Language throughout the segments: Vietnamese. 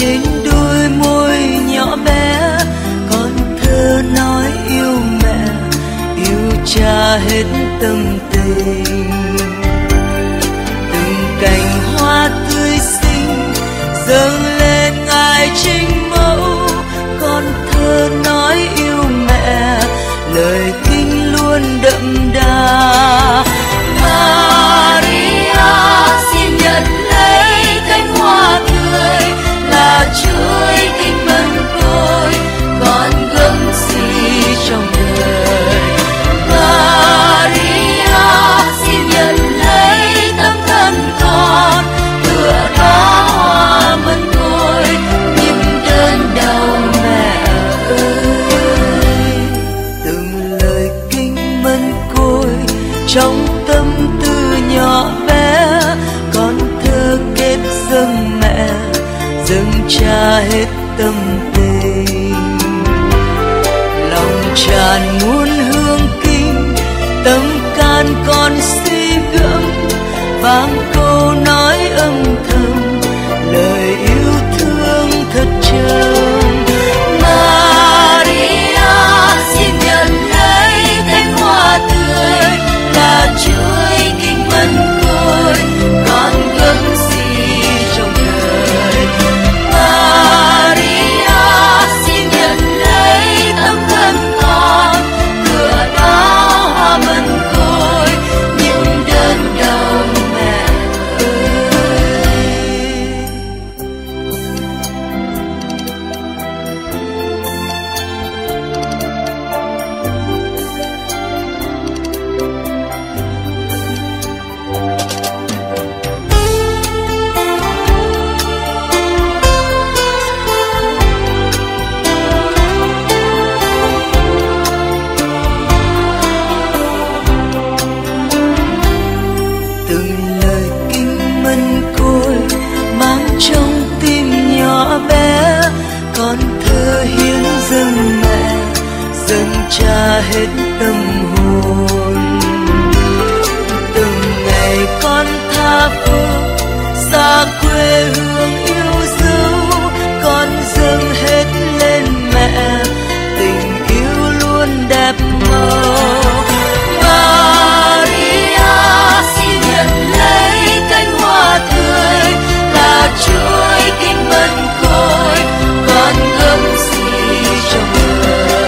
trên đôi môi nhỏ bé, con thơ nói yêu mẹ, yêu cha hết tâm tình. Từng cành hoa tươi xinh dâng lên ngài chính mẫu, con thơ nói yêu mẹ, lời kinh luôn đậm đà. Maria xin nhận lấy cánh hoa tươi, là chuỗi kinh mân côi, con gấm gì trong đời. Maria xin nhận lấy tấm thân con, tựa đó hoa mân côi, nhưng đơn đau mẹ ơi. Từng lời kinh mân côi trong tâm tư nhỏ bé, con thơ kết dâng mẹ, dâng cha hết tâm tình. Lòng tràn muôn hương kinh, tâm can con suy gẫm, vang câu nói âm thầm, lời yêu thương thật trầm. Maria xin nhận lấy cánh hoa tươi, là chuỗi kinh mân côi, con gấm gì trong đời. Maria xin nhận lấy tấm thân con, tựa đó hoa mân côi, những đơn đau mẹ ơi. Từng lời kinh mân côi mang trong tim nhỏ bé, con thơ hiến dâng mẹ, dâng cha hết tâm hồn. Từng ngày con tha phương xa quê hương yêu dấu, con dâng hết lên mẹ, tình yêu luôn đẹp màu. Maria xin nhận lấy cánh hoa tươi, là chuỗi kinh mân côi, con gấm gì trong đời.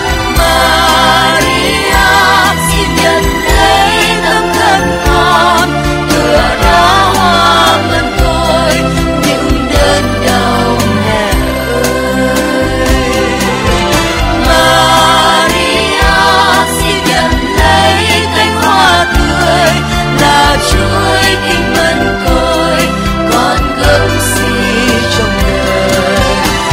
Maria xin nhận lấy tấm thân con, tựa đó hoa mân côi, những đơn đau mẹ ơi. Maria xin nhận lấy cánh hoa tươi, là chuỗi kinh mân côi, con gấm gì trong đời.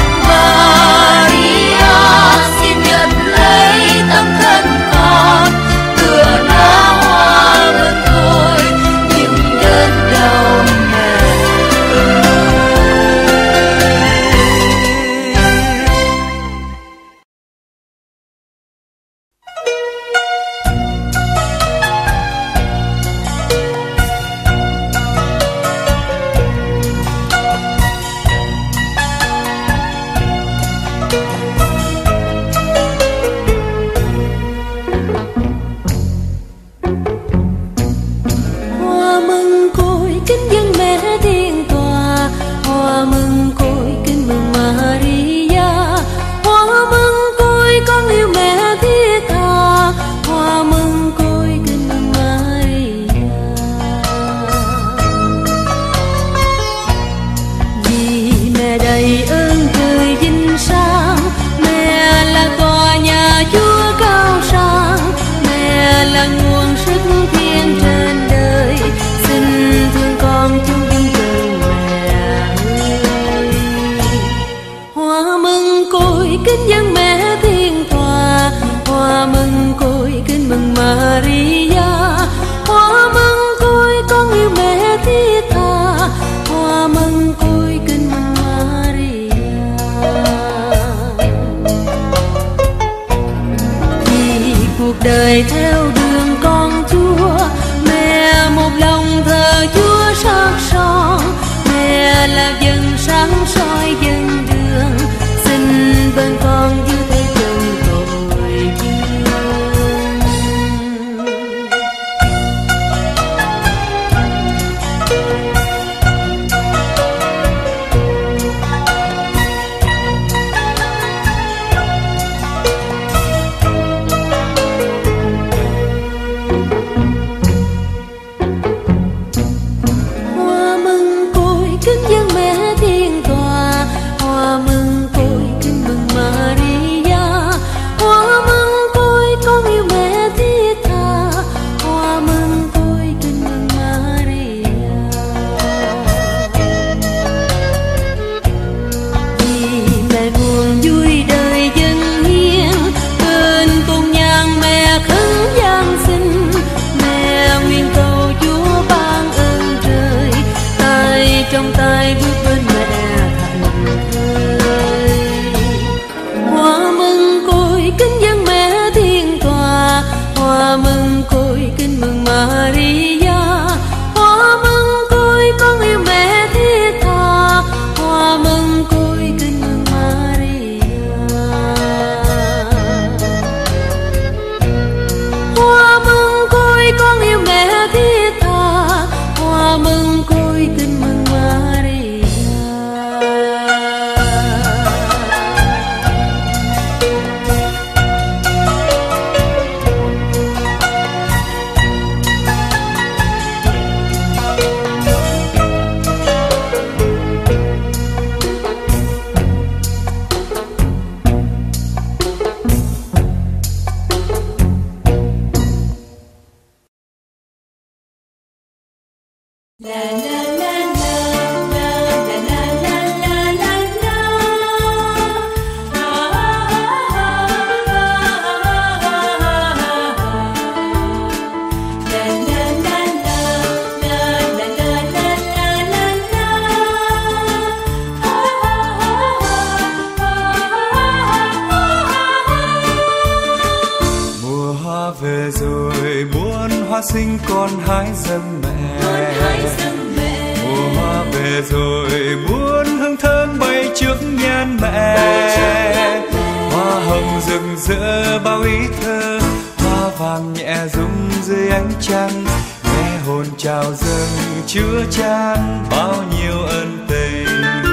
Maria xin nhận lấy tấm thân con, tựa đó hoa mân côi, những đơn đau mẹ ơi. Hoa mừng côi kính dân mẹ thiên tòa, hoa mừng côi kính mừng Maria. Hoa mừng côi con yêu mẹ thiết tha, hoa mừng côi kính mừng Maria. Vì mẹ đầy ơn trời vinh sang, mẹ là tòa nhà Chúa cao sang, mẹ là nguồn sức thiên trên đời, xin thương con chung dung trời mẹ ơi. Hoa mừng côi kính dân mẹ thiên tòa, hoa mừng côi kính mừng Maria. Hoa mừng côi con yêu mẹ thiết tha, hoa mừng côi kính mừng Maria. Vì cuộc đời theo đường con Chúa, mẹ một lòng thờ Chúa sắc son, mẹ là dần sáng soi sinh con hái dâng mẹ. Mùa hoa về rồi muôn hương thơm bay trước nhan mẹ. Hoa hồng rực rỡ bao ý thơ, hoa vàng nhẹ rung dưới ánh trăng. Nghe hồn chào dâng chứa chan bao nhiêu ân tình.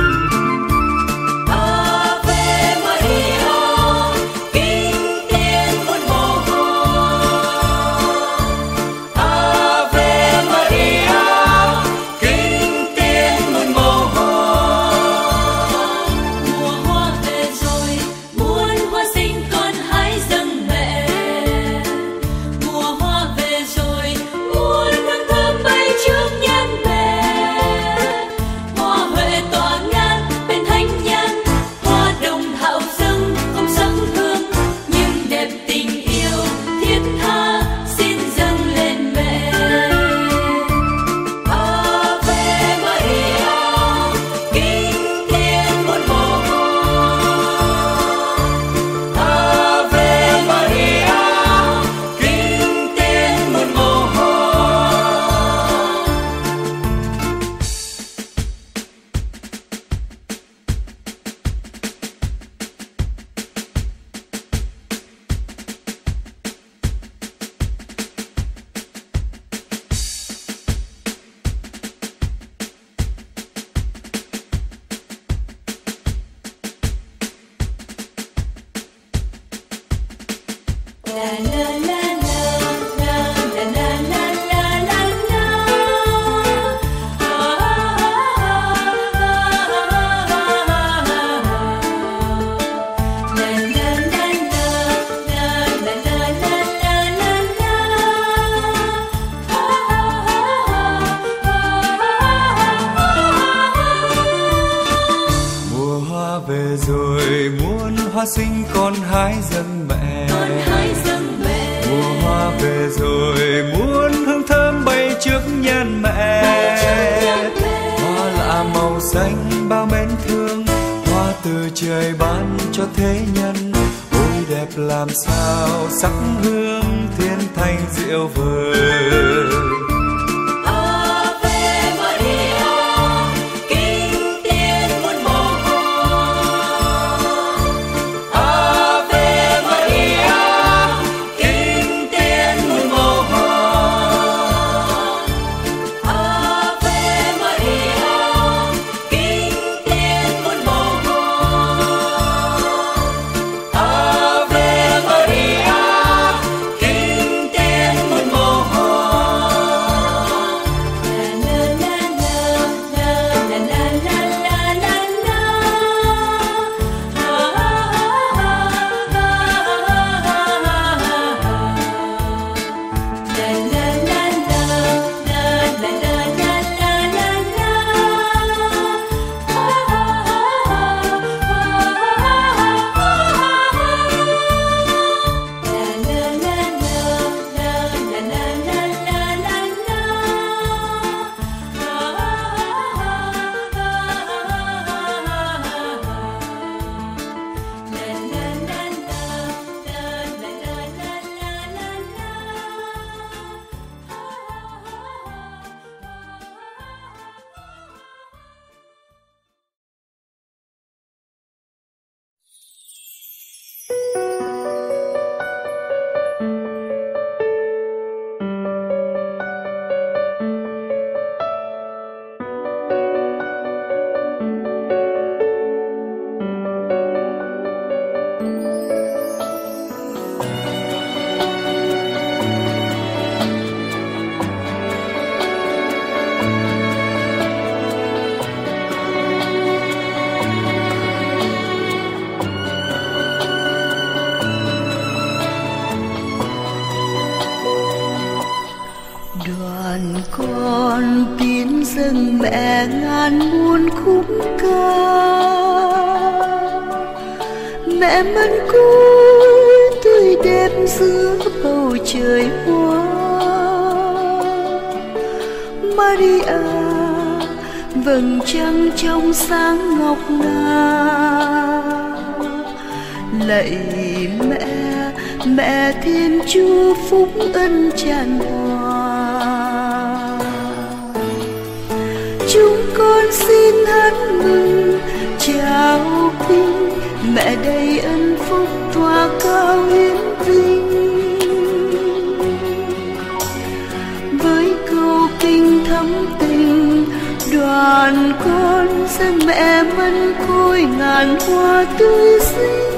Về rồi muôn hoa sinh con hái dâng mẹ. Mùa hoa về rồi muôn hương thơm bay trước nhan mẹ. Hoa lạ màu xanh bao mến thương, hoa từ trời ban cho thế nhân. Ôi đẹp làm sao sắc hương thiên thanh diệu vời. Con tiến dâng mẹ ngàn muôn khúc ca. Mẹ mân côi tươi đẹp giữa bầu trời hoa. Maria vầng trăng trong sáng ngọc ngà. Lạy mẹ, mẹ Thiên Chúa phúc ân tràn hòa. mẹ đầy ân phúc tỏa cao hiến vinh. Với câu kinh thắm tình đoàn con dâng mẹ mân khôi ngàn hoa tươi xinh.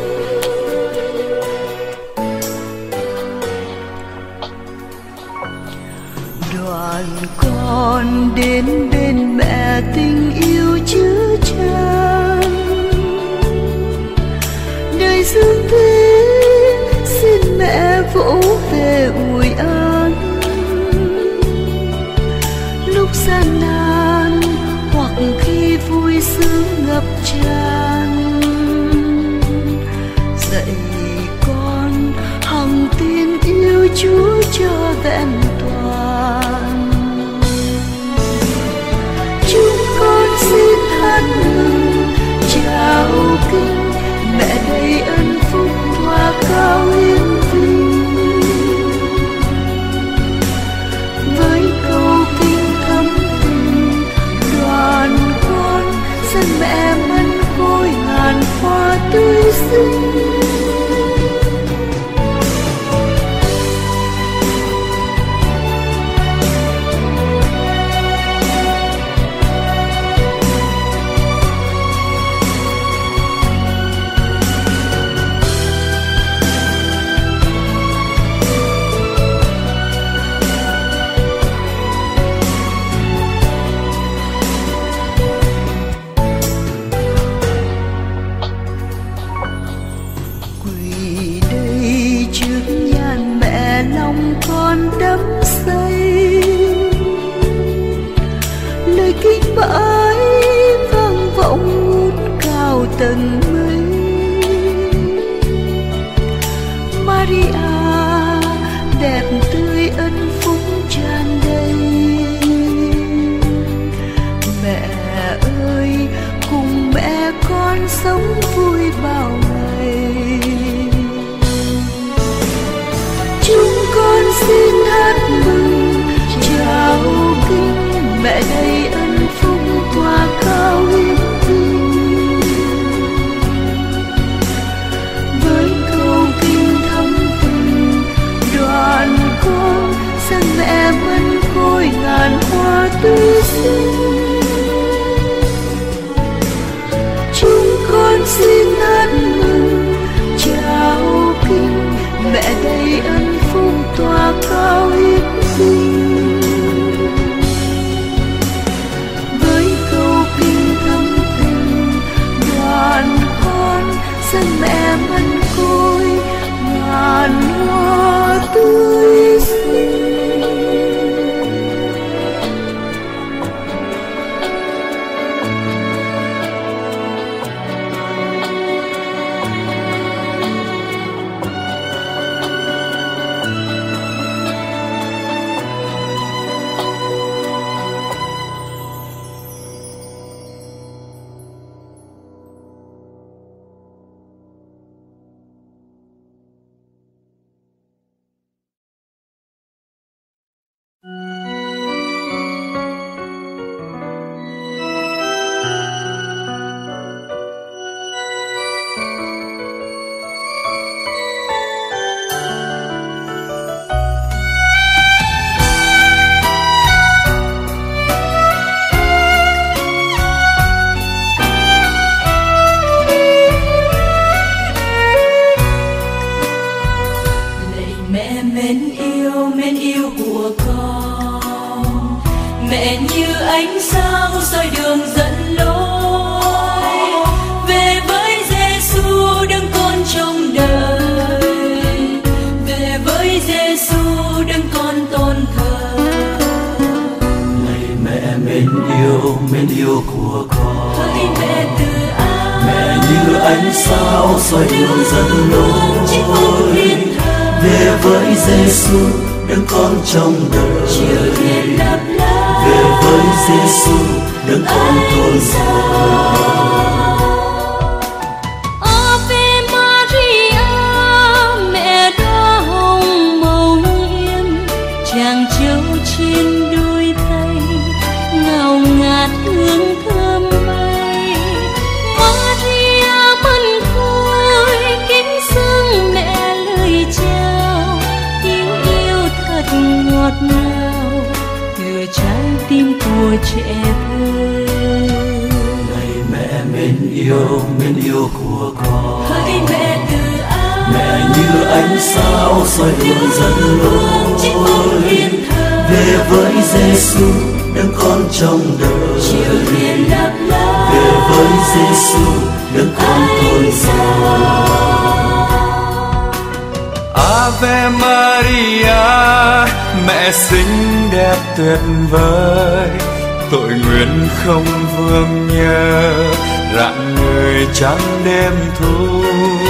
Đoàn con đến bên mẹ tình yêu chứa chan, đời dương thế xin mẹ vỗ về ủi an. Lúc gian nan hoặc khi vui sướng ngập tràn, dạy con hằng tin yêu Chúa cho vẹn toàn. Chúng con xin hát mừng chào kinh mẹ đầy ân phúc tỏa cao hiến vinh. Với câu kinh thắm tình đoàn con dâng mẹ mân khôi ngàn hoa tươi xinh. Con đắm say lời kinh bãi vang vọng ngút cao tầng mây. Maria đẹp tươi ân phúc tràn đầy. Mẹ ơi cùng mẹ con sống vui bao ngày. Con xin hát mừng chào kinh mẹ đầy ân phúc tỏa cao hiến vinh. Với câu kinh thắm tình đoàn con dâng mẹ mân khôi ngàn hoa tươi xinh. Chúng con xin hát mừng chào kinh mẹ đầy ân phúc tỏa cao hiến vinh. Với câu kinh thắm tình đoàn con dâng mẹ mân khôi ngàn hoa tươi xinh. mến yêu của con. Mẹ như ánh sao soi đường dẫn lối về với Giêsu đấng con trong đời, về với Giêsu đấng con tôn thờ. Này mẹ mến yêu của con. Hỡi mẹ từ ái, mẹ như ánh sao soi đường dẫn lối về với Giêsu đấng con trong đời, chiều thiên đáp lá về với Giêsu đấng con tôn thờ. Ave Maria, mẹ đóa hồng màu nhiệm, chàng trâu trên đôi tay ngào ngạt hương thơm bay. Maria mân khôi mến yêu của con. Hỡi mẹ từ ái, Mẹ như ánh sao soi đường dẫn lối về với Giêsu đấng con trong đời. chiều hiền đáp lá Về với Giêsu đấng con tôn giáo. Ave Maria, mẹ xinh đẹp tuyệt vời, tội nguyện không vương nhớ, rạng người trắng đêm thu.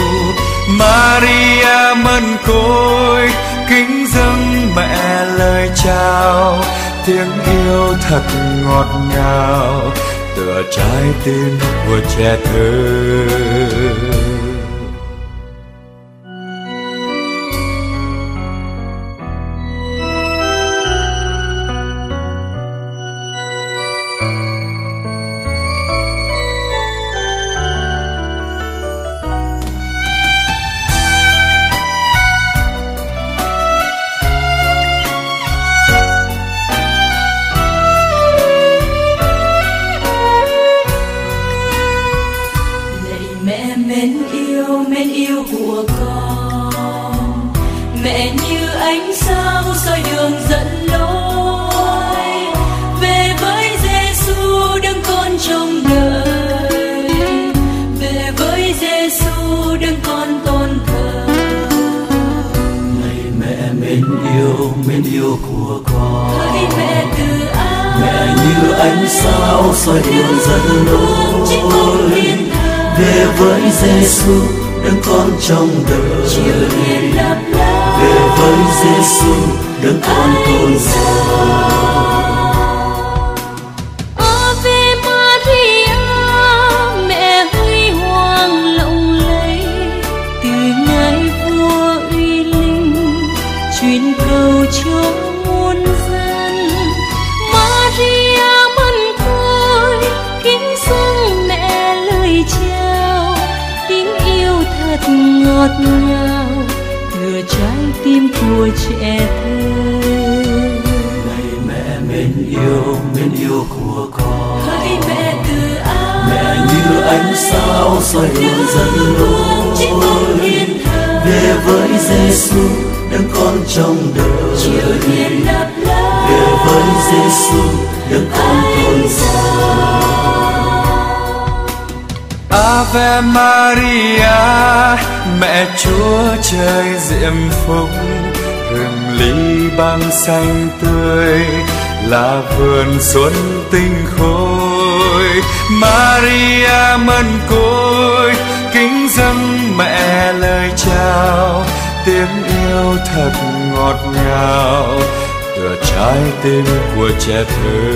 Maria mân côi, kính dâng mẹ lời chào, tiếng yêu thật ngọt ngào, tựa trái tim của trẻ thơ. mến yêu của con. Mẹ như ánh sao soi đường dẫn lối về với Giêsu đấng con trông đợi, về với Giêsu đấng con tôn thờ. Này mẹ mến yêu của con. Hỡi mẹ từ ái, Mẹ như ánh sao soi đường dẫn lối về với Giêsu đấng con trong đời. chiều hiền lấp lánh Về với Giêsu đấng con tôn giáo. Ave Maria, mẹ huy hoàng lộng lẫy, từ ngài vua uy linh truyền cầu cho muôn dân. Maria mân côi kính dâng mẹ lời chào, tiếng yêu thật ngọt ngào tựa trái tim của trẻ thơ. Này mẹ mến yêu của con. Hỡi mẹ từ ái, Mẹ như ánh sao soi đường dẫn lối về với Giêsu đấng con trong đời. chiều hiền lấp lánh Về với Giêsu đấng con tôn giáo. Ave Maria, mẹ Chúa trời diệm phúc, rừng ly băng xanh tươi là vườn xuân tinh khôi. Maria mân côi kính dâng mẹ lời chào, tiếng yêu thật ngọt ngào tựa trái tim của trẻ thơ.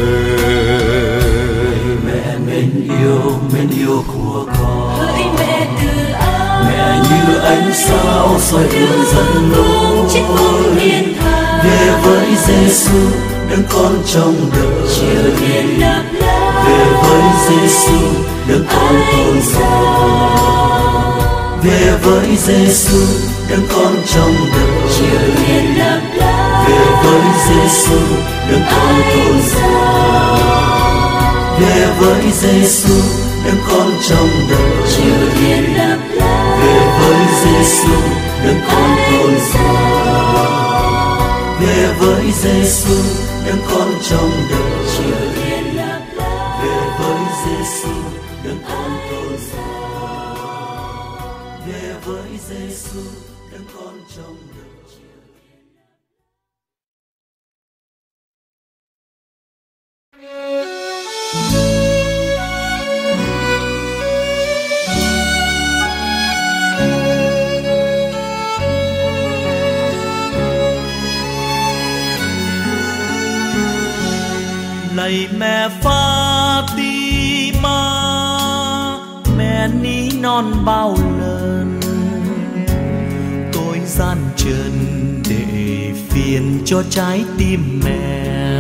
Mẹ mến yêu của con. hỡi mẹ từ ái, Mẹ như ánh sao soi đường dẫn lối về với Giêsu đấng con trong đời. chiều hiền lấp lánh Về với Giêsu đấng con tôn giáo. Về với Giêsu đấng con trong đời. chiều hiền lấp lánh Về với Giêsu đấng con tôn giáo. Về với Giêsu đấng con trong đời. chiều hiền lấp lánh Về với Giêsu đấng con tôn giáo. Về với Giêsu đấng con trong đời. chiều hiền lấp lánh Về với Giêsu đấng con tôn giáo. Về với Giêsu đấng con trong đời. Lạy mẹ Fatima, mẹ ní non bao lần tôi gian trần để phiền cho trái tim mẹ.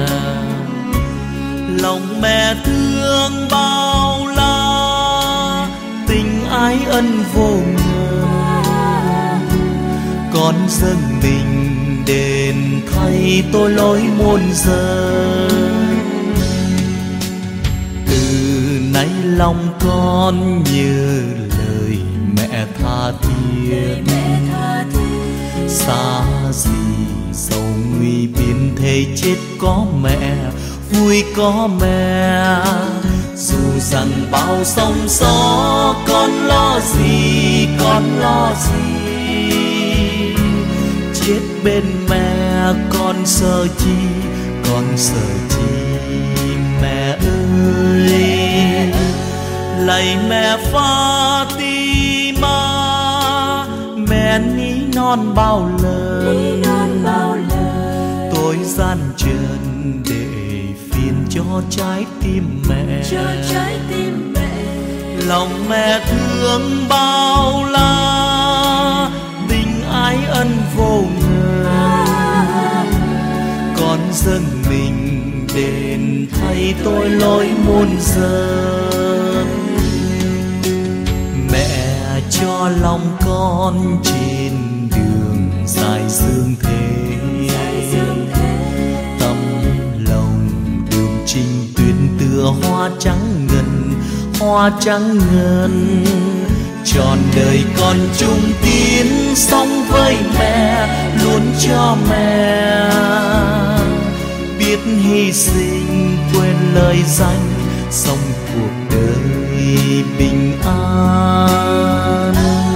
Lòng mẹ thương bao la, tình ái ân vô ngờ. Con dâng mình đền thay tôi lỗi muôn giờ. Từ nay nay lòng con như lời mẹ tha thiết. Xa gì sầu nguy biên thề chết có mẹ, vui có mẹ. Dù rằng bao sóng gió con lo gì, con lo gì. Chết bên mẹ con sợ chi, con sợ chi mẹ ơi. Lạy mẹ Fatima, mẹ ní non bao lời. Tôi gian trần để phiền cho trái tim mẹ. Lòng mẹ thương bao la, tình ái ân vô ngờ. Con dâng mình đền thay tôi lỗi muôn giờ. Mẹ cho lòng con trên đường dài dương thế. Tâm lòng đường trình tuyến tựa hoa trắng ngần, hoa trắng ngần. Trọn đời con chung tiến sống với mẹ, luôn cho mẹ. Biết hy sinh quên lời danh, sống cuộc đời bình an.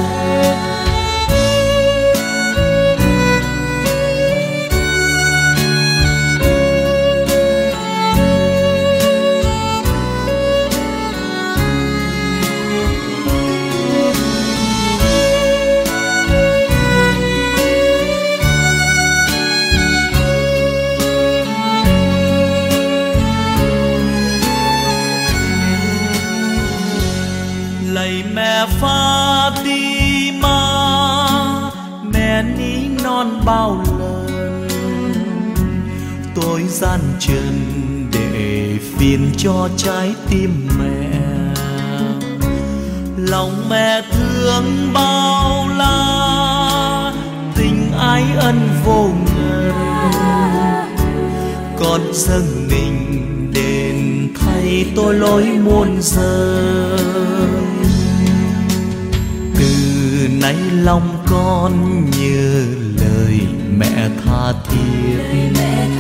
Lạy mẹ Fatima, mẹ ní non bao lần. Tôi gian trần để phiền cho trái tim mẹ. Lòng mẹ thương bao la, tình ái ân vô ngần. Con dâng mình đền thay tôi lỗi muôn giờ. Từ nay lòng con như lời mẹ tha thiết.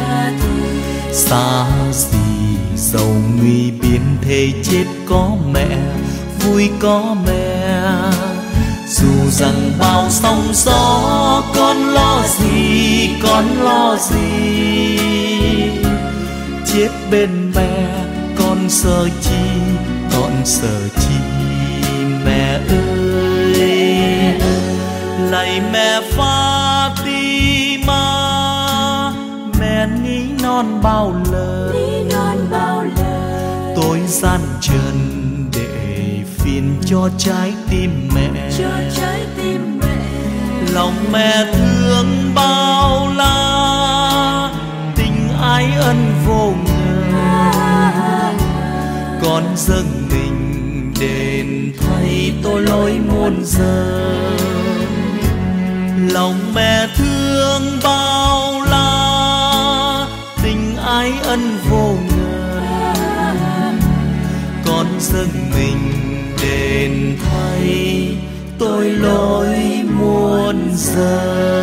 Xa gì dầu nguy biên thề chết có mẹ, vui có mẹ. Dù rằng bao sóng gió con lo gì, con lo gì. Chết bên mẹ con sợ chi, con sợ chi mẹ ơi. Lạy mẹ Fatima, mẹ ní non bao lời. Tôi gian trần để phiền cho trái tim mẹ. Lòng mẹ thương bao la, tình ái ân vô ngờ. Con dâng mình đền thay tôi lỗi muôn giờ. Lòng mẹ thương bao la, tình ái ân vô ngờ. Con dâng mình đền thay tôi lỗi muôn giờ.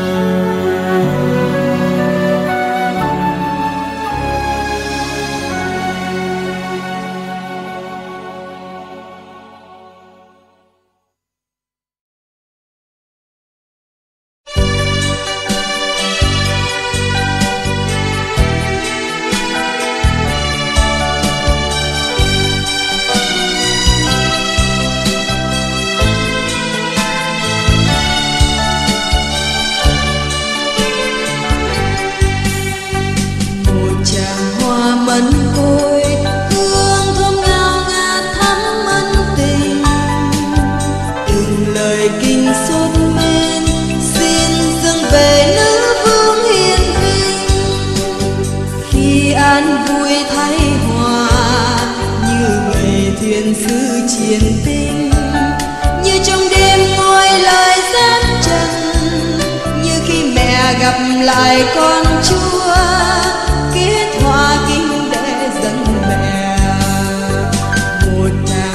lại con Chúa kết hoa kinh để dâng mẹ một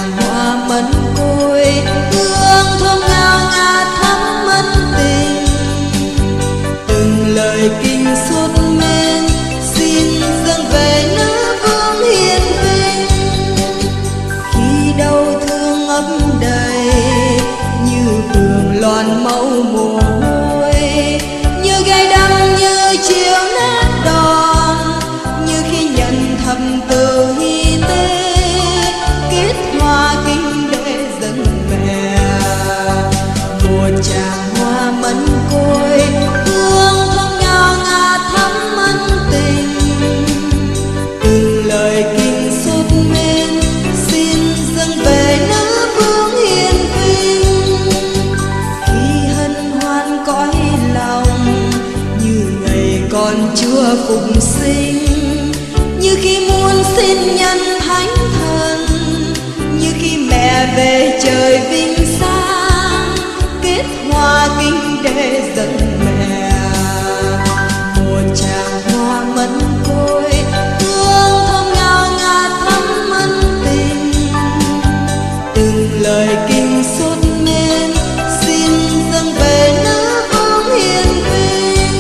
Chúa phục sinh, như khi muôn xin nhân thánh thần, như khi mẹ về trời vinh sang, kết hoa kinh để dâng mẹ. Một tràng hoa mân côi, hương thơm ngào ngạt thắm ân tình, từng lời kinh sốt men xin dâng về nữ vương hiền vinh.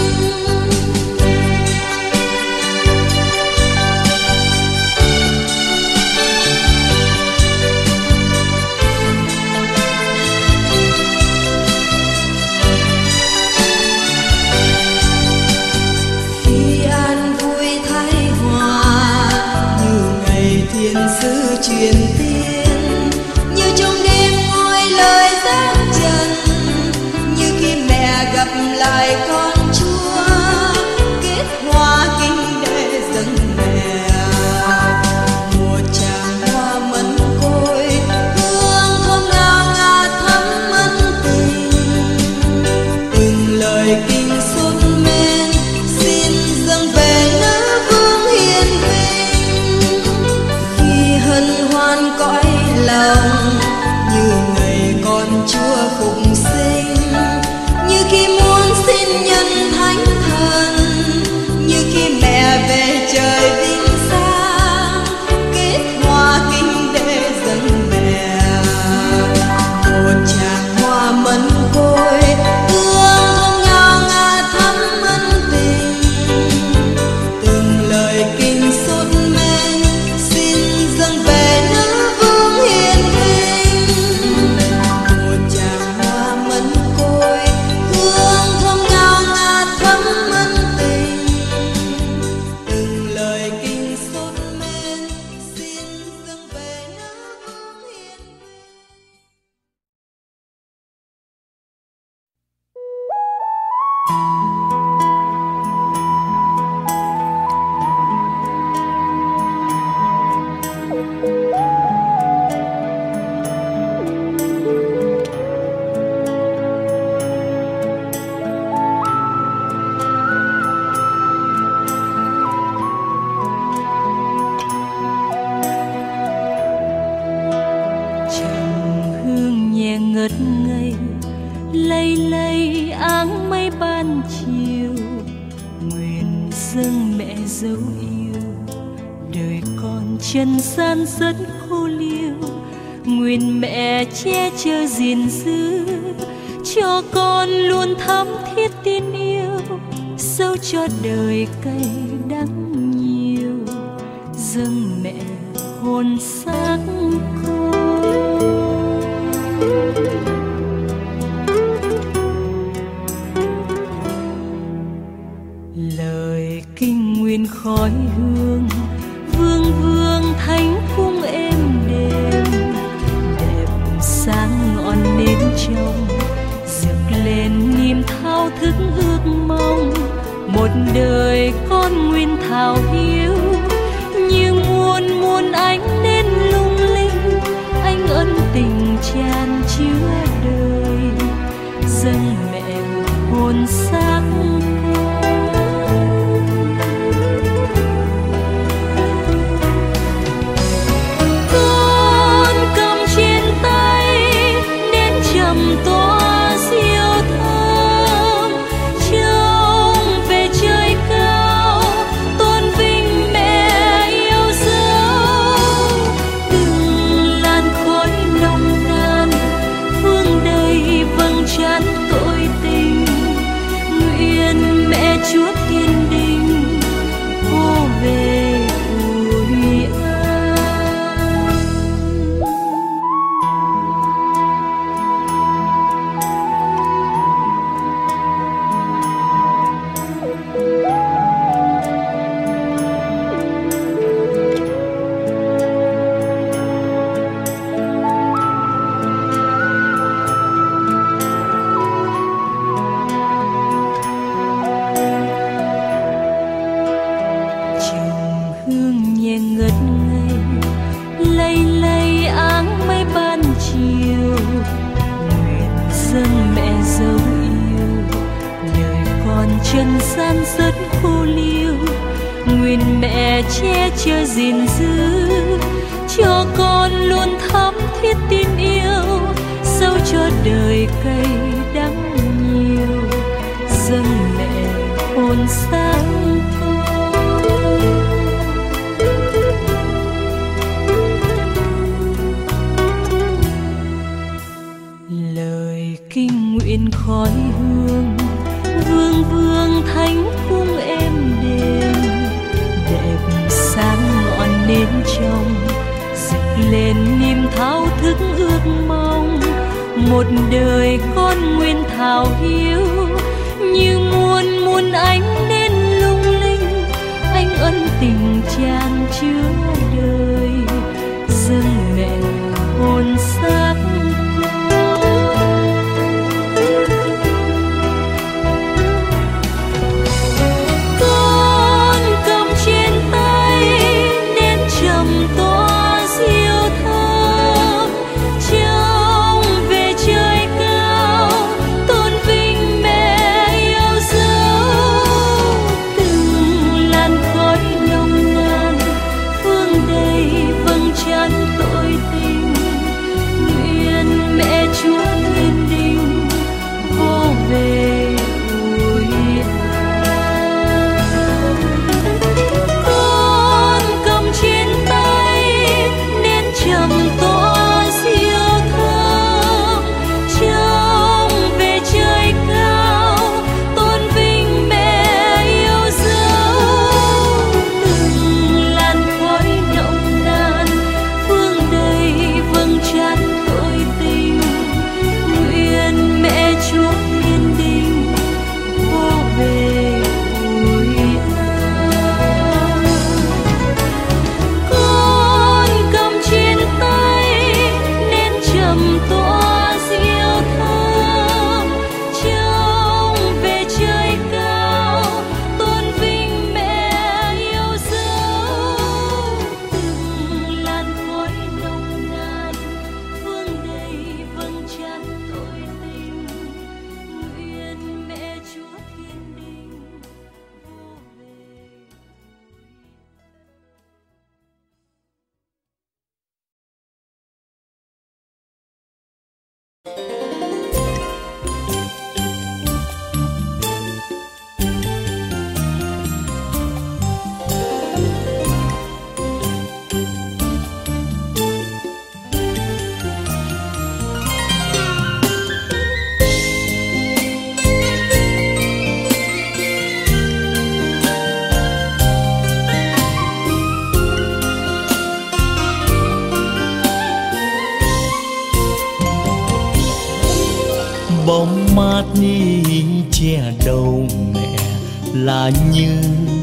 Khi an vui thái hòa, như ngày thiên sứ truyền tiên, như trong đêm ngôi lời giáng trần, như khi mẹ gặp lại con Chúa, kết hoa kinh để dâng mẹ. Một tràng hoa mân côi, hương thơm ngào ngạt thắm ân tình, từng lời kinh sốt men xin dâng về nữ vương hiền vinh. Khi hân hoan cõi lòng, như ngày con Chúa phục sinh, như khi muôn xin nhân thánh thần, như khi mẹ về trời vinh sang, kết hoa kinh để dâng mẹ. Một tràng hoa mân côi, hương thơm ngào ngạt thắm ân tình, từng lời kinh sốt men xin dâng về nữ vương hiền vinh. Một tràng hoa mân côi, hương thơm ngào ngạt thắm ân tình, từng lời kinh sốt men xin dâng về nữ vương hiền vinh. trầm hương nhẹ ngất ngây lây lây áng mây ban chiều, nguyện dâng mẹ dấu yêu đời con chân gian rất khô liêu, nguyện mẹ che chở gìn giữ cho con luôn thắm thiết tin yêu, dẫu cho đời cay đắng nhiều, dâng mẹ hồn xác con. Lời kinh nguyện khói hương vương vương thánh cung êm đềm, đẹp sáng ngọn nến trong rực lên niềm thao thức ước mong, một đời con nguyện thảo hiếu như muôn muôn ánh nến lung linh, ánh ân tình tràn chứa đời, dâng mẹ hồn xác con cầm trên tay đến trầm tỏa diệu thơm, trông về trời cao tôn vinh mẹ yêu dấu, từng làn khói nồng nàn phương trần gian rất khô liêu, nguyện mẹ che chở gìn giữ cho con luôn thắm thiết tin yêu, dẫu cho đời cay đắng nhiều, dâng mẹ hồn sáng thôi. Lời kinh nguyện khói hương, vương vương thánh cung êm đềm, đẹp sáng ngọn nến trong rực lên niềm thao thức ước mong, một đời con nguyên thảo hiếu như muôn muôn ánh nến lung linh, anh ân tình tràn chứa đời, dâng mẹ hồn xác. Bóng mát như che đầu mẹ là như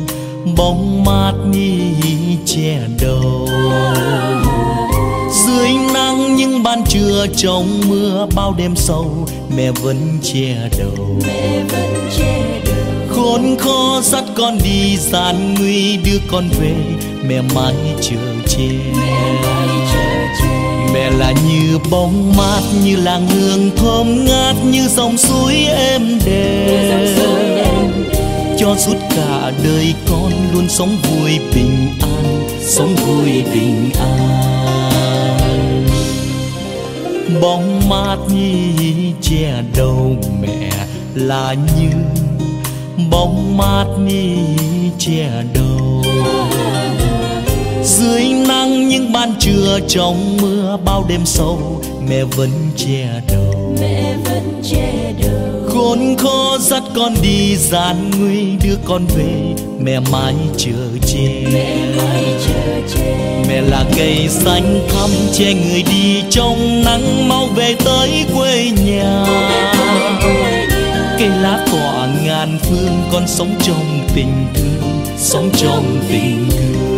bóng mát như che đầu, dưới nắng những ban trưa trong mưa bao đêm sâu mẹ vẫn che đầu, khốn khó dắt con đi gian nguy đưa con về mẹ mãi chờ che. Mẹ là như bóng mát, như làng hương thơm ngát, như dòng suối êm đềm, cho suốt cả đời con luôn sống vui bình an, sống vui bình an. Bóng mát như che đầu mẹ là như bóng mát như che đầu, dưới nắng những ban trưa trong mưa bao đêm sâu mẹ vẫn che đầu, khốn khó dắt con đi gian nguy đưa con về mẹ mãi chờ che. Mẹ là cây xanh thắm che người đi trong nắng mau về tới quê nhà, cây lá tỏa ngàn phương con sống trong tình thương, sống trong tình thương.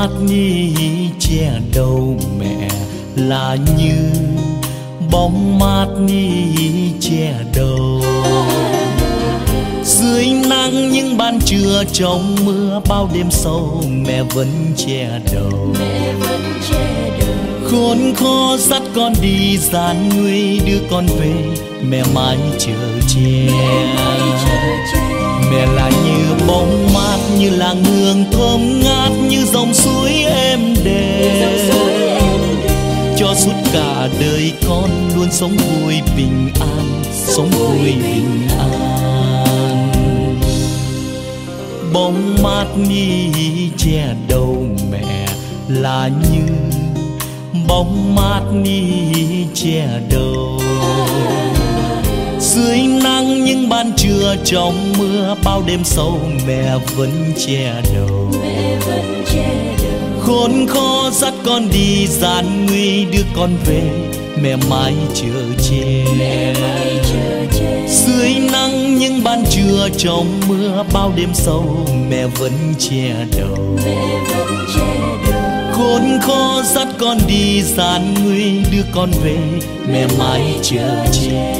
mát như che đầu mẹ, là như bóng mát như che đầu. Dưới nắng những ban trưa trong mưa, bao đêm sâu mẹ vẫn che đầu. Khốn khó dắt con đi gian nguy, đưa con về mẹ mãi chờ che. Mẹ là như bóng mát, như làng hương thơm ngát, như dòng suối êm đềm, cho suốt cả đời con luôn sống vui bình an, sống vui bình an. Bóng mát như che đầu mẹ, là như bóng mát như che đầu. Dưới nắng những ban trưa trong mưa, bao đêm sâu mẹ vẫn che đầu. Khốn khó dắt con đi gian nguy, đưa con về mẹ mãi chờ che. Dưới nắng những ban trưa trong mưa, bao đêm sâu mẹ vẫn che đầu. Khốn khó dắt con đi gian nguy, đưa con về mẹ mãi chờ che.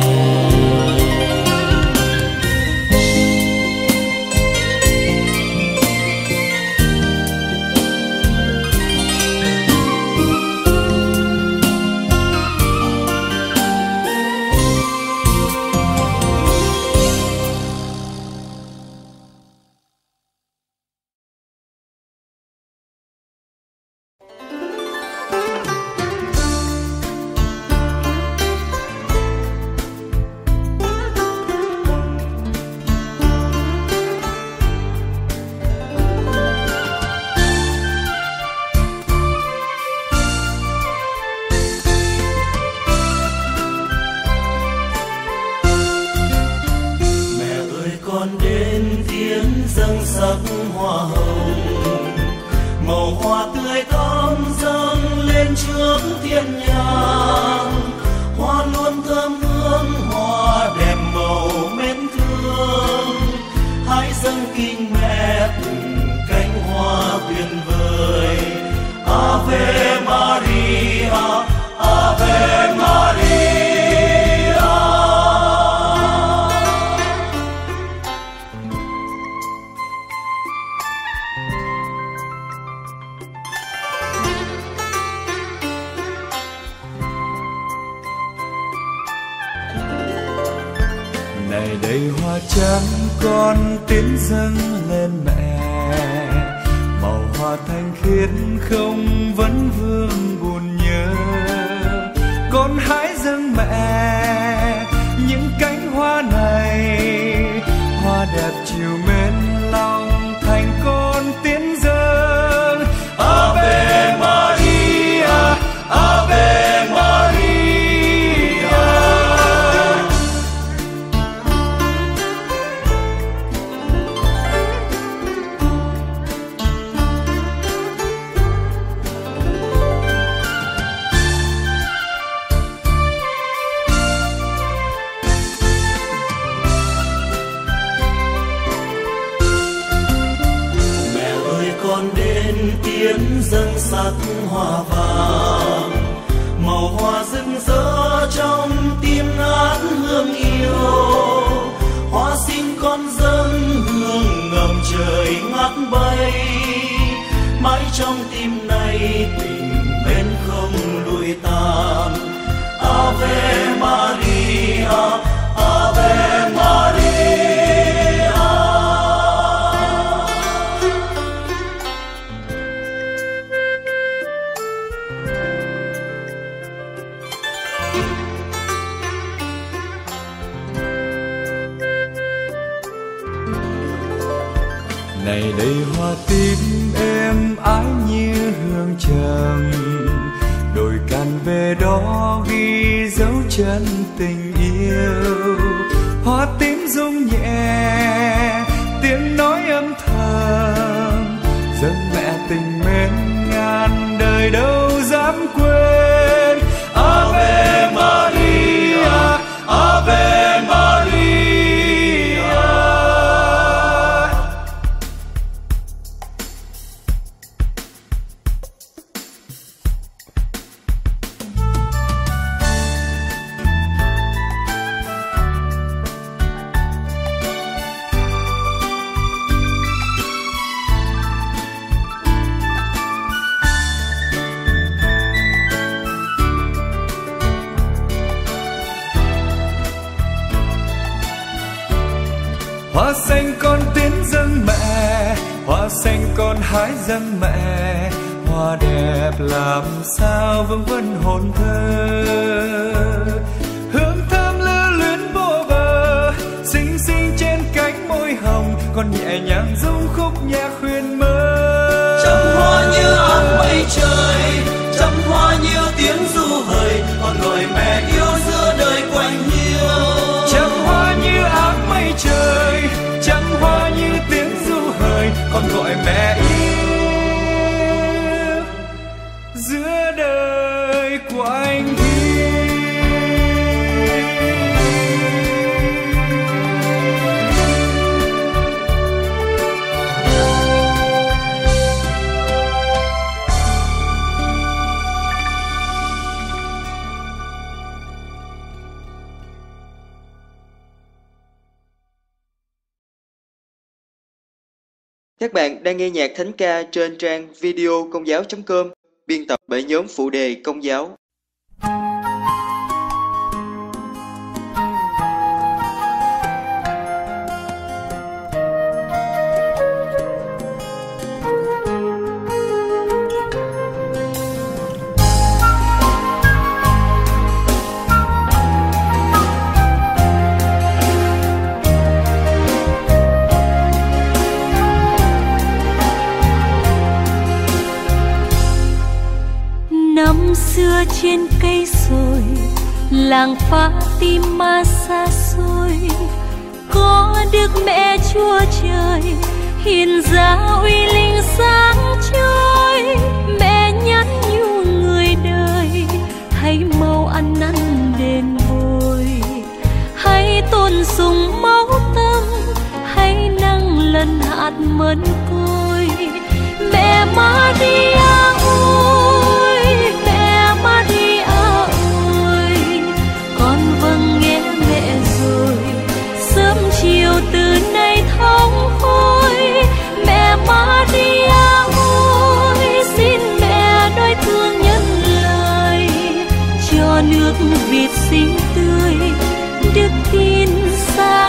Này đây hoa trắng con tiến dâng lên mẹ, màu hoa thanh khiết không vấn vương buồn nhớ. Con hãy dâng mẹ những cánh hoa này, hoa đẹp chiều mến lòng thành con tiến dâng. Ave Maria, Ave Maria. Tiến dâng sắc hoa vàng, màu hoa rực rỡ trong tim ngát hương yêu. Hoa xin con dâng hương ngầm trời ngát bay, mãi trong tim này tình bên không lụi tàn. Ave Maria, Ave Maria. Này đây hoa tím êm ái như hương trầm, đồi cạn về đó ghi dấu chân tình yêu. Hoa tím rung nhẹ tiếng nói âm thầm, dâng mẹ tình mến ngàn đời đâu dám quên. Ave Maria, Ave Maria. Hoa xanh con tiến dâng mẹ, hoa xanh con hái dâng mẹ. Hoa đẹp làm sao vương vấn hồn thơ, hương thơm lưu luyến vô bờ, xinh xinh trên cánh môi hồng, con nhẹ nhàng rung khúc nhạc khuyên mơ. Trăm hoa như áng mây trời, trăm hoa như tiếng ru hời, con gọi mẹ yêu giữa đời quạnh hiu. Trăm hoa như áng mây trời, trăm hoa như tiếng ru hời, con gọi mẹ yêu giữa đời của anh hiu. Các bạn đang nghe nhạc thánh ca trên trang videocongjáo.com, biên tập bởi nhóm phụ đề Công giáo. Năm xưa trên cây sồi, làng Fatima xa xôi, có Đức Mẹ Chúa Trời hiện ra uy linh sáng trôi. Mẹ nhắn nhủ người đời, hãy mau ăn năn đền bồi, hãy tôn sùng máu tâm, hãy nâng lần hạt mân côi. Mẹ Maria ơi, mẹ Maria ơi, con vâng nghe mẹ rồi, sớm chiều từ nay thống hối. Mẹ Maria ơi, xin mẹ nói thương nhân lời, cho nước Việt xinh tươi, đức tin sáng.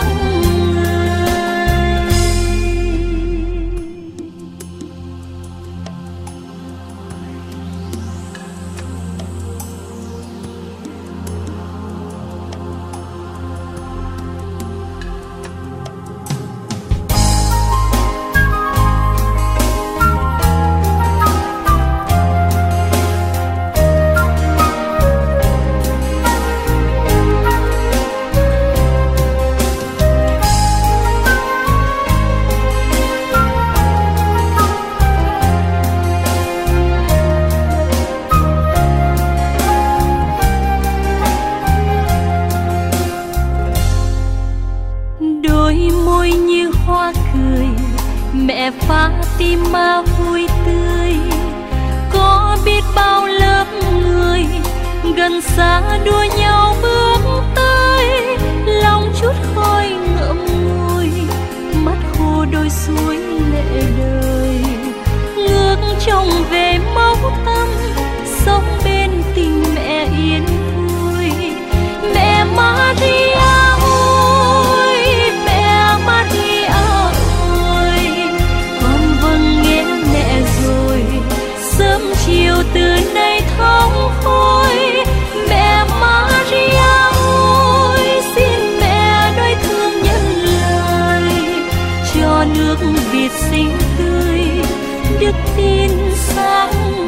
Mẹ Fatima vui tươi, có biết bao lớp người gần xa đua nhau bước tới. Lòng chút khói ngậm ngùi, mắt khô đôi suối lệ đời, ngước trông về máu tâm, sống bên tình mẹ yên vui. Mẹ Maria ơi, mẹ Maria ơi, con vâng nghe mẹ rồi, sớm chiều từ nay thống hối. Mẹ Maria ơi, xin mẹ nói thương nhân lời, cho nước Việt xinh tươi, đức tin sáng.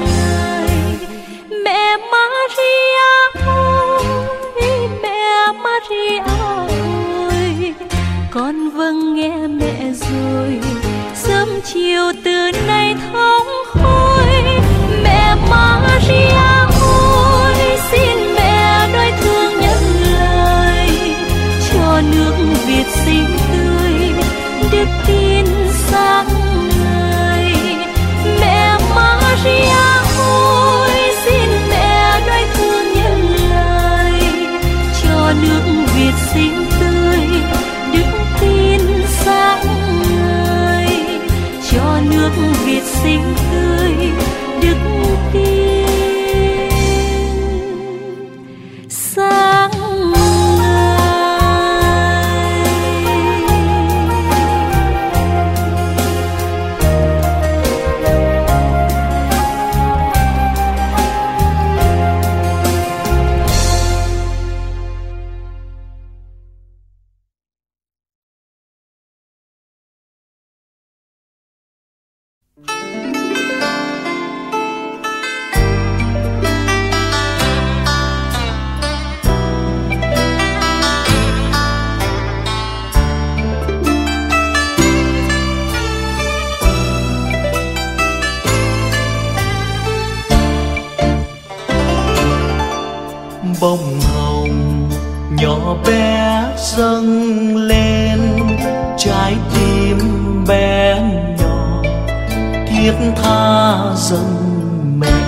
bông hồng nhỏ bé dâng lên, trái tim bé nhỏ thiết tha dâng mẹ.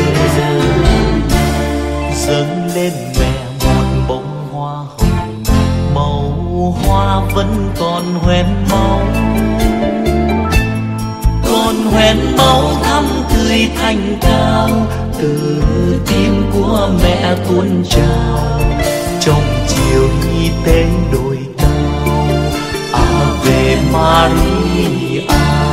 Dâng lên mẹ một bông hoa hồng, màu hoa vẫn còn hoen máu, còn hoen máu thắm tươi thanh cao, từ tim của mẹ tuôn trào trong chiều nhi tế đồi cao. Ave Maria.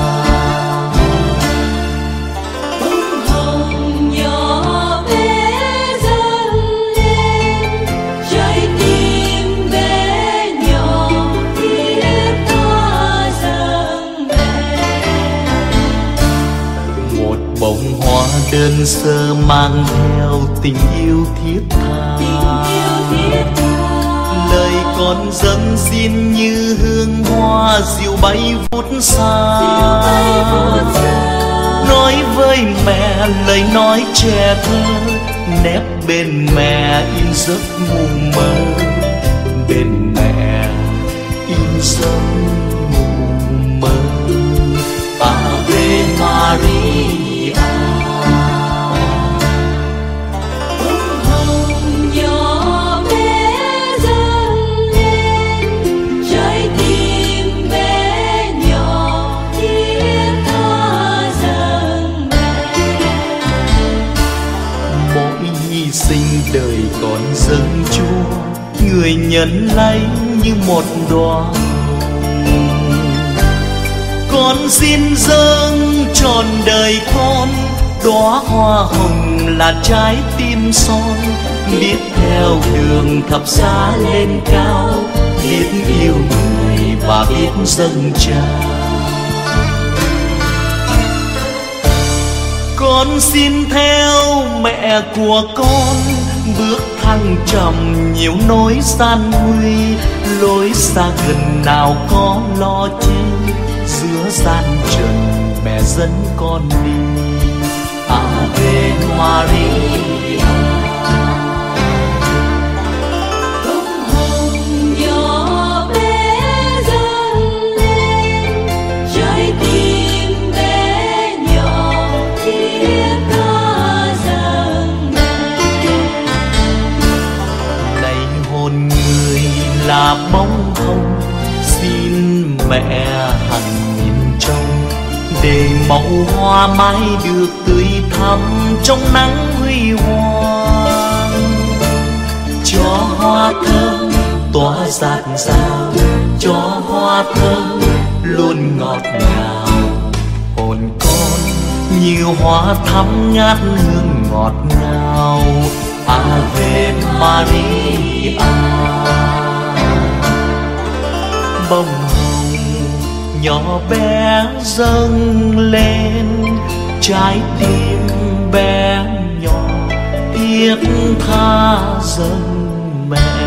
Bông hồng nhỏ bé dâng lên, trái tim bé nhỏ thiết tha dâng mẹ. Một bông hoa đơn sơ mang theo tình yêu thiết tha, lời con dâng xin như hương hoa diệu bay vút xa. Nói với mẹ lời nói trẻ thơ, nép bên mẹ in giấc ngủ mơ, bên mẹ in giấc ngủ mơ. Ave Maria. Sinh đời còn dâng Chúa, người nhận lấy như một đóa hồng. Con xin dâng trọn đời con, đóa hoa hồng là trái tim son, biết theo đường thập giá lên cao, biết yêu người và biết dâng trao. Con xin theo mẹ của con, bước thăng trầm nhiều nỗi gian nguy, lối xa gần nào có lo chi, giữa gian trần mẹ dẫn con đi. Ave Maria. Bông hồng nhỏ bé dâng lên, trái tim bé nhỏ thiết tha dâng mẹ. Này hồn người là bóng hồng, xin mẹ hằng nhìn trông, để màu hoa mãi được tươi thắm trong nắng huy hoàng. Cho hoa thơm tỏa dạt dào, cho hoa thơm luôn ngọt ngào. Hồn con như hoa thắm ngát hương ngọt ngào. Ave Maria. Bông hồng nhỏ bé dâng lên, trái tim bé nhỏ thiết tha dâng mẹ.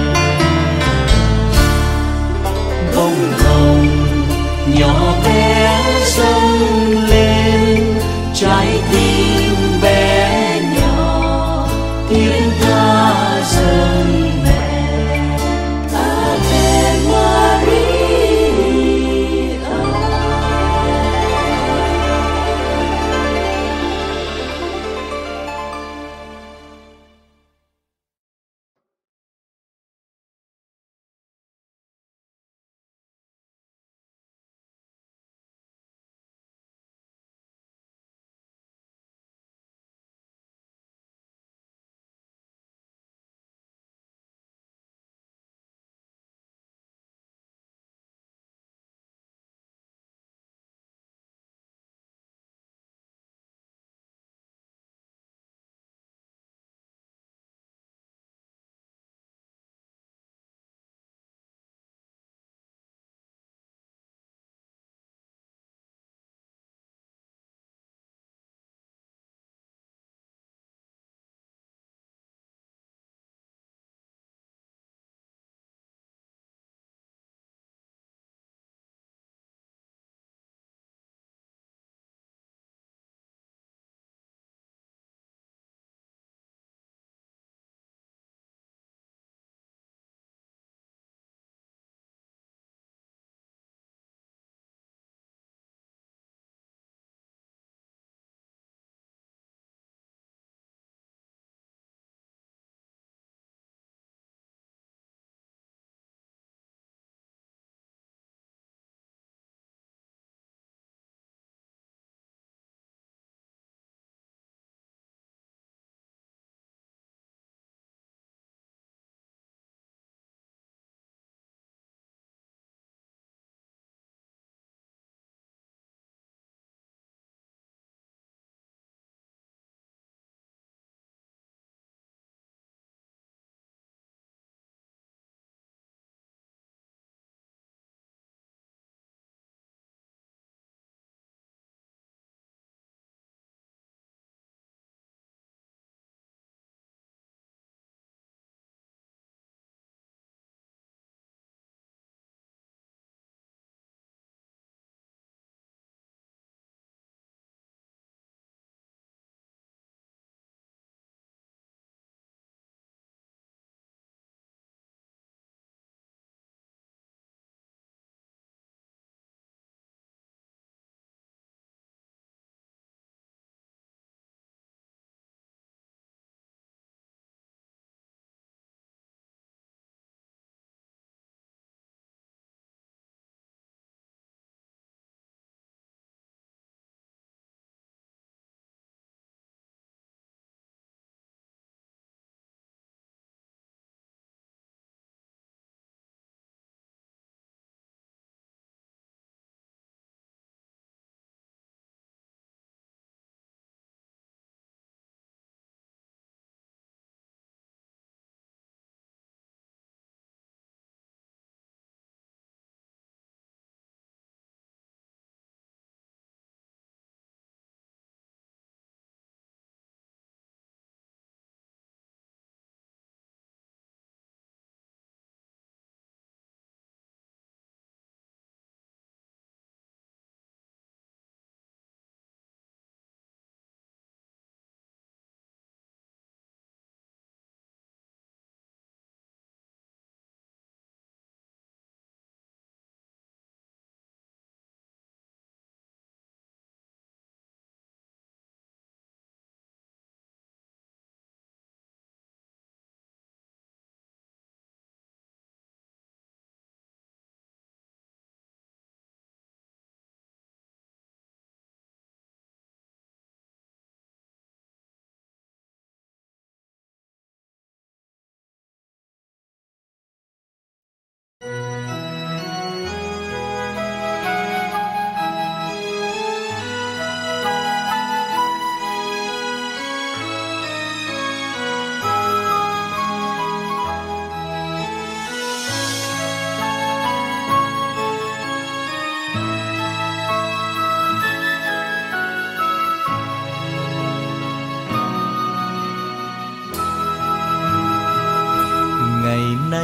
Bông hồng nhỏ bé dâng lên, trái tim bé nhỏ thiết tha dâng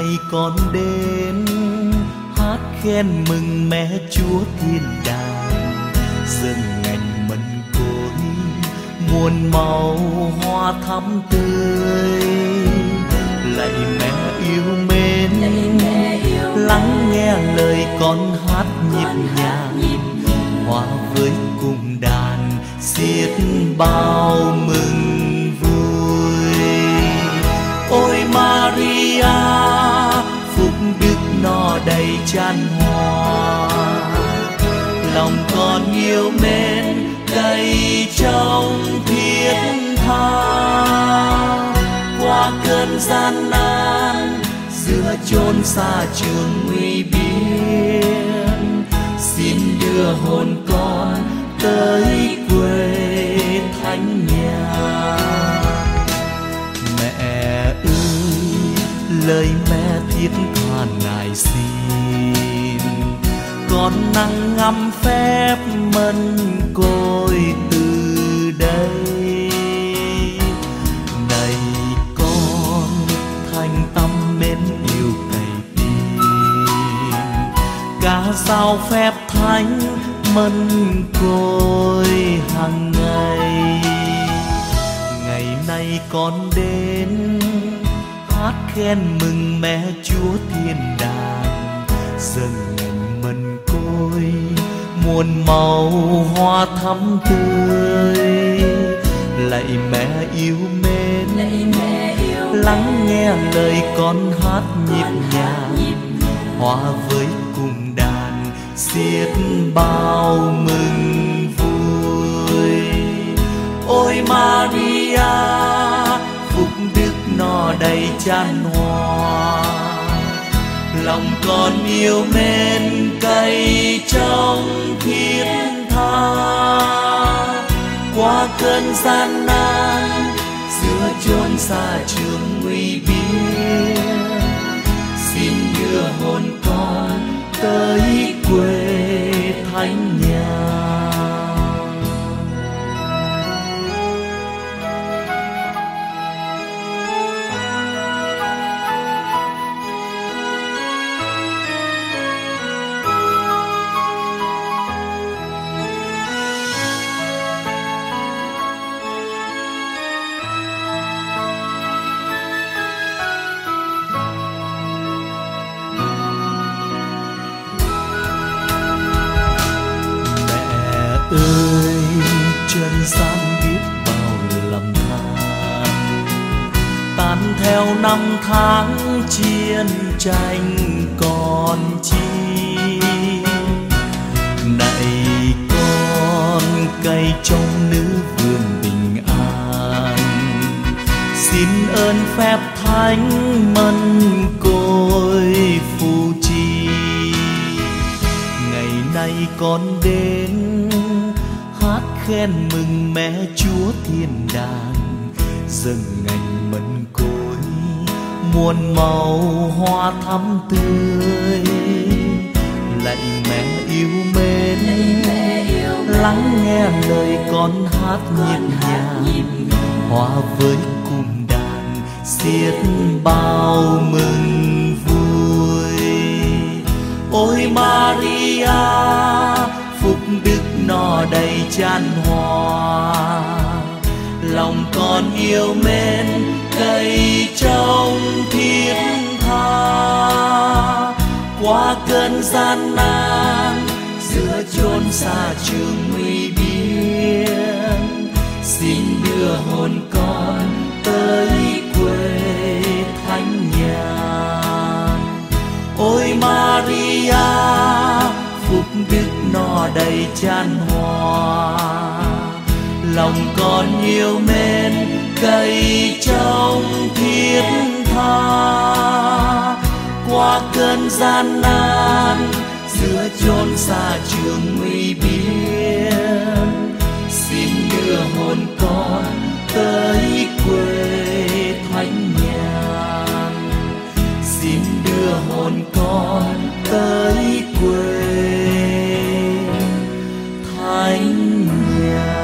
nay con đến hát khen mừng mẹ Chúa Thiên Đàng, dâng ngành mân côi muôn màu hoa thắm tươi. Lạy mẹ yêu mến, lắng nghe lời con hát nhịp nhàng, hòa với cùng đàn xiết bao mừng vui. Ôi Maria, phúc đức no đầy chan hòa, lòng con yêu mến đầy trong thiết tha. Qua cơn gian nan giữa chốn xa trường nguy biên, xin đưa hồn con tới quê thánh nhà. Mẹ ơi, lời mẹ thiết tha ngài xin, con năng ngắm phép mân côi từ đây. Này con thành tâm mến yêu cày tìm, cả sao phép thánh mân côi hàng ngày. Ngày nay con đến hát khen mừng mẹ Chúa Thiên Đàng, dâng ngành mân côi muôn màu hoa thắm tươi. Lạy mẹ yêu mến, lắng nghe lời con hát nhịp nhàng, hòa với cùng đàn xiết bao mừng vui. Ôi Maria, phúc đức no đầy chan hòa, lòng con yêu mến cày trong thiết tha. Qua cơn gian nan giữa chốn xa trường nguy biên, xin đưa hồn con tới quê thánh nhà. Ơi, chân gian biết bao lầm than, tan theo năm tháng chiến tranh còn chi. Này con cày trong nữ vườn bình an, xin ơn phép thánh mân côi phù trì. Ngày nay con đến hát khen mừng mẹ Chúa Thiên Đàng, dâng ngành mân côi muôn màu hoa thắm tươi. Lạy mẹ yêu mến, lắng nghe lời con hát nhịp nhàng, hòa với cùng đàn xiết bao mừng vui. Ôi Maria, phúc đức no đầy chan hòa, lòng con yêu mến cày trong thiết tha. Qua cơn gian nan giữa chốn xa trường nguy biên, xin đưa hồn con tới quê thánh nhà. Ôi Maria, phúc đức no đầy chan hòa, lòng con yêu mến cày trong thiết tha. Qua cơn gian nan giữa chốn xa trường nguy biên, xin đưa hồn con tới quê thánh nhà. Xin đưa hồn con tới quê thánh nhà.